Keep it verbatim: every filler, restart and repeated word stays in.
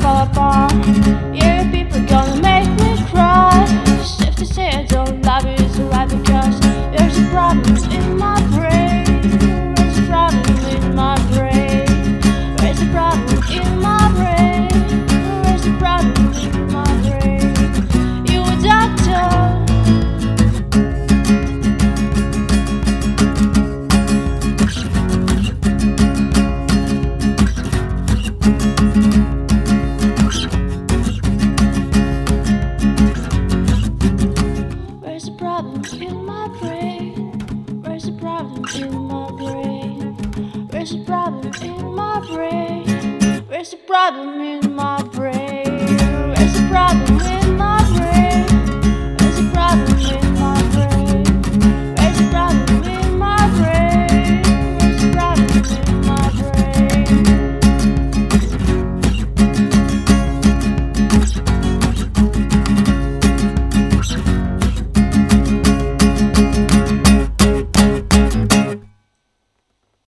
fall apart. Yeah, people gonna make me cry. If they say I don't love you, it's alright because there's a problem in my brain. There's a problem in my brain. There's a problem in my brain. There's a problem in my brain. You a doctor. Where's the problem in my brain? Where's the problem in my brain? Where's the problem in my brain? Where's the problem in my brain? Where's the problem?